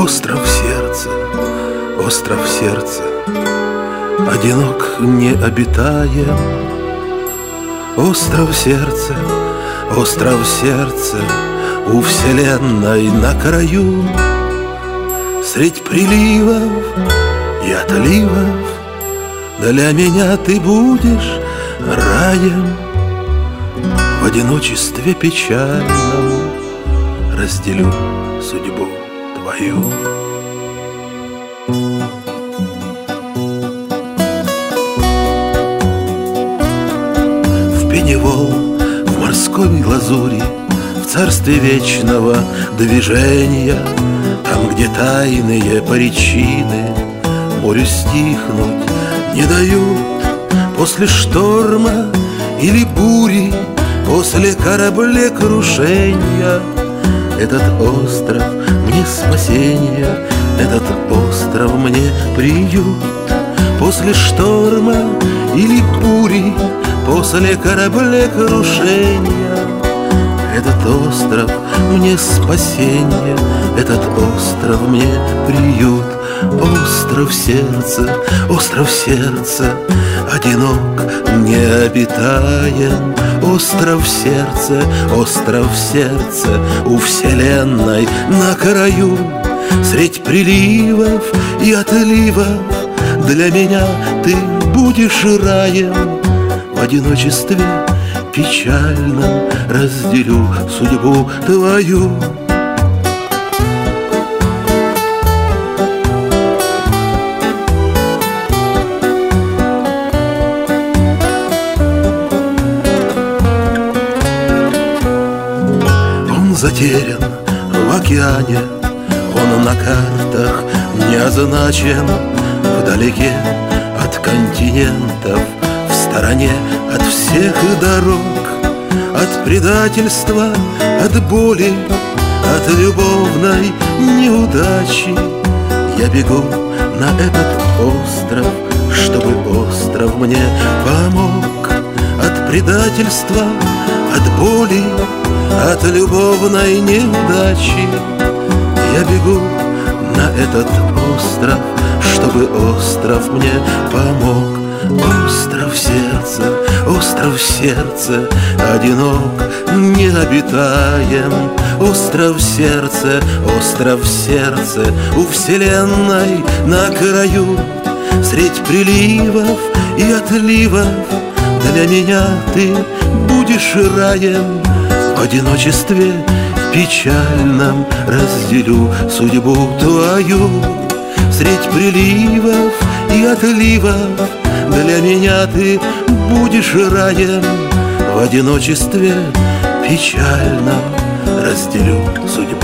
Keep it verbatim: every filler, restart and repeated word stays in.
Остров сердца, остров сердца, одинок необитаем. Остров сердца, остров сердца, у вселенной на краю. Средь приливов и отливов для меня ты будешь раем. В одиночестве печальном разделю судьбу твою. В пеневол, в морской лазури, в царстве вечного движения, там, где тайные причины морю стихнуть не дают. После шторма или бури, после кораблекрушения, этот остров мне спасение, этот остров мне приют. После шторма или бури, после кораблекрушения, этот остров мне спасение, этот остров мне приют. Остров сердца, остров сердца, одинок необитаем. Остров сердца, остров сердца, у вселенной на краю. Средь приливов и отливов для меня ты будешь раем. В одиночестве печальном разделю судьбу твою. Затерян в океане, он на картах не означен. Вдалеке от континентов, в стороне от всех дорог, от предательства, от боли, от любовной неудачи. Я бегу на этот остров, чтобы остров мне помог. От предательства, от боли, от любовной неудачи. Я бегу на этот остров, чтобы остров мне помог. Остров сердца, остров сердца, одинок необитаем. Остров сердца, остров сердца, у вселенной на краю. Средь приливов и отливов для меня ты будешь раем. В одиночестве печальном разделю судьбу твою. Средь приливов и отливов для меня ты будешь раем. В одиночестве печальном разделю судьбу